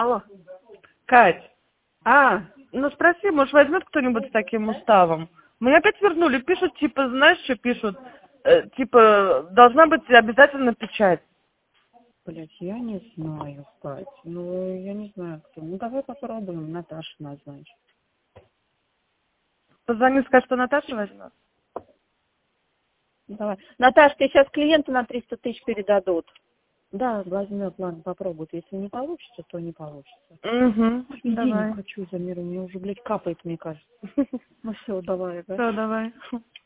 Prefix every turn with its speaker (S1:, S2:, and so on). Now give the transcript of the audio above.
S1: Алло.
S2: Кать, ну спроси, может возьмет кто-нибудь с таким уставом? Мне опять вернули, пишут, типа, знаешь, что пишут? Типа, должна быть обязательно печать.
S1: Блять, я не знаю, Кать. Ну, я не знаю кто. Ну, давай попробуем Наташу назначить.
S2: Позвони, скажи, что Наташа возьмет.
S1: Давай. Наташ, тебе сейчас клиенты на 300 тысяч передадут. Да, возьмет, ладно, попробует. Если не получится, то не получится.
S2: Угу,
S1: И
S2: давай.
S1: денег хочу за мир, мне уже, блядь, капает, мне кажется. Ну все, давай, да?
S2: Все, давай.